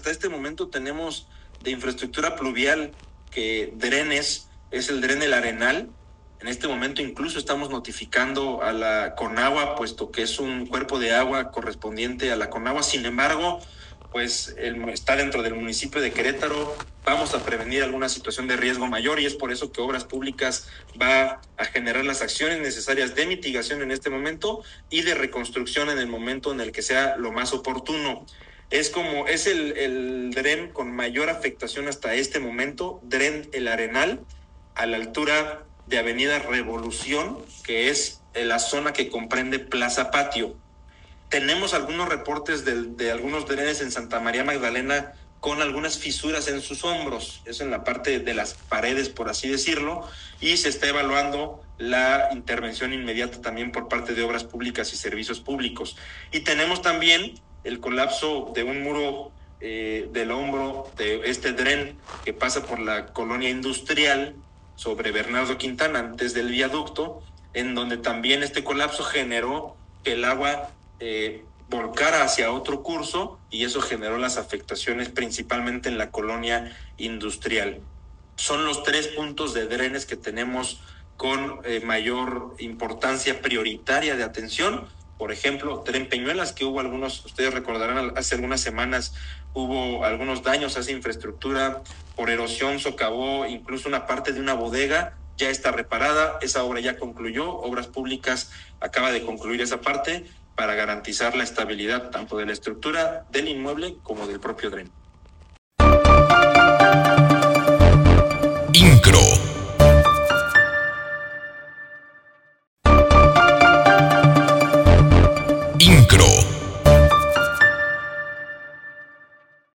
hasta este momento tenemos de infraestructura pluvial que drenes, es el dren El Arenal. En este momento incluso estamos notificando a la Conagua, puesto que es un cuerpo de agua correspondiente a la Conagua. Sin embargo, pues está dentro del municipio de Querétaro. Vamos a prevenir alguna situación de riesgo mayor y es por eso que Obras Públicas va a generar las acciones necesarias de mitigación en este momento y de reconstrucción en el momento en el que sea lo más oportuno. Es el dren con mayor afectación hasta este momento, dren El Arenal, a la altura de Avenida Revolución, que es la zona que comprende Plaza Patio. Tenemos algunos reportes de algunos drenes en Santa María Magdalena con algunas fisuras en sus hombros, eso en la parte de las paredes, por así decirlo, y se está evaluando la intervención inmediata también por parte de Obras Públicas y Servicios Públicos. Y tenemos también el colapso de un muro del hombro de este dren que pasa por la colonia industrial sobre Bernardo Quintana, antes del viaducto, en donde también este colapso generó que el agua volcara hacia otro curso y eso generó las afectaciones principalmente en la colonia industrial. Son los 3 puntos de drenes que tenemos con mayor importancia prioritaria de atención. Por ejemplo, Dren Peñuelas, que hubo algunos, ustedes recordarán, hace algunas semanas hubo algunos daños a esa infraestructura por erosión, socavó incluso una parte de una bodega, ya está reparada, esa obra ya concluyó, Obras Públicas acaba de concluir esa parte para garantizar la estabilidad tanto de la estructura del inmueble como del propio dren.